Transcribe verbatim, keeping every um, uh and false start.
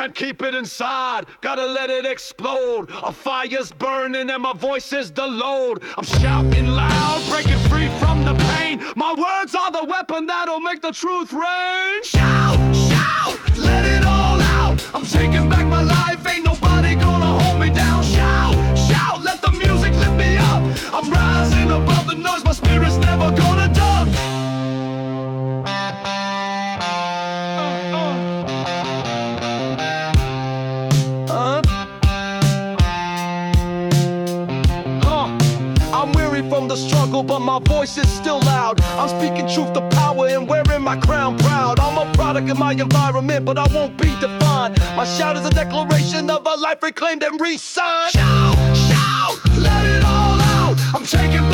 Can't keep it inside, gotta let it explode. A fire's burning and my voice is the load. I'm shouting loud, breaking free from the pain. My words are the weapon that'll make the truth rain. Shout, shout, let it all out. I'm taking back my life, ain't nobody gonna hold me down. Shout, shout, let the music lift me up. I'm rising above the noise, my spirit's never gonna duck. From the struggle, but my voice is still loud. I'm speaking truth to power and wearing my crown proud. I'm a product of my environment, but I won't be defined. My shout is a declaration of a life reclaimed and re-signed. Shout, shout, let it all out. I'm taking